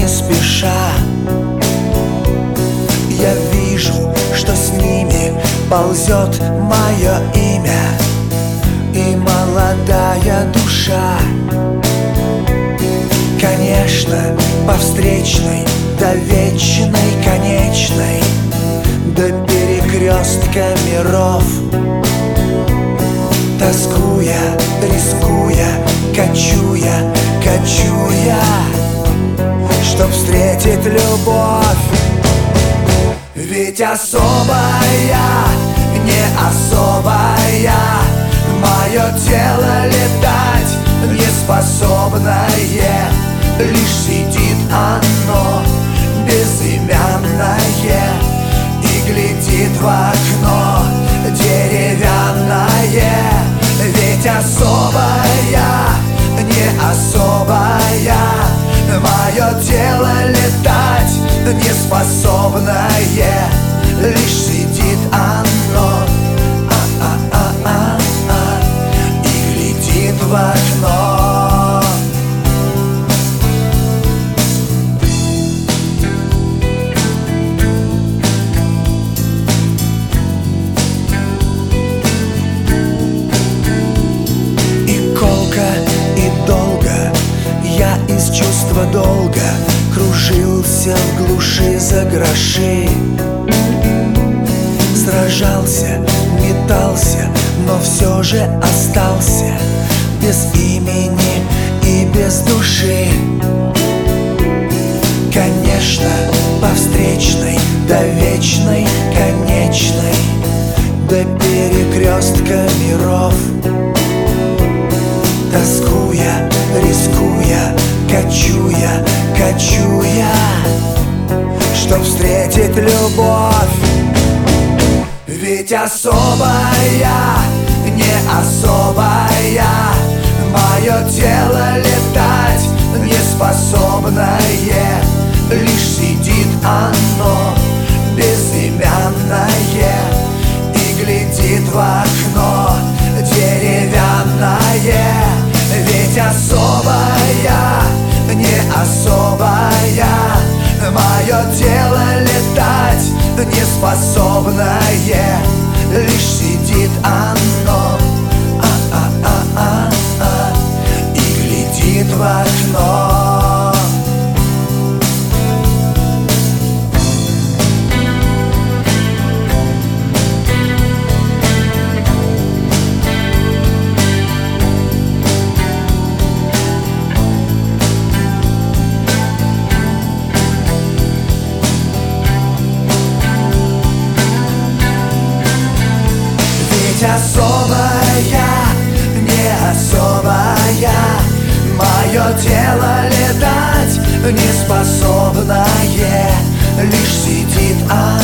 спеша. Я вижу, что с ними ползет мое имя и молодая душа. Конечно, по встречной, до вечной, конечной, до перекрестка миров. Тоскуя, рискуя, кочуя, кочуя, чтоб встретить любовь. Ведь особая, не особая, мое тело летать не способное. Лишь сидит оно, безымянное, и глядит в окно деревянное. Ведь особая, не особая, мое тело летать не способное. Лишь сидит оно, и глядит в окно. И колко, и долго я из чувства долга кружился в глуши за гроши. Сражался, метался, но все же остался без имени и без души. Конечно, по встречной, до вечной, конечной, до перекрестка миров. Тоскуя, рискуя, кочуя, кочуя, чтоб встретить любовь. Ведь особая, не особая, мое тело летать не способное. Лишь сидит оно, безымянное, и глядит в окно деревянное. Ведь особая, не особая, мое тело летать не способное. Лишь сидит оно, и глядит в окно. Особая, не особая, мое тело летать не способное. Лишь сидит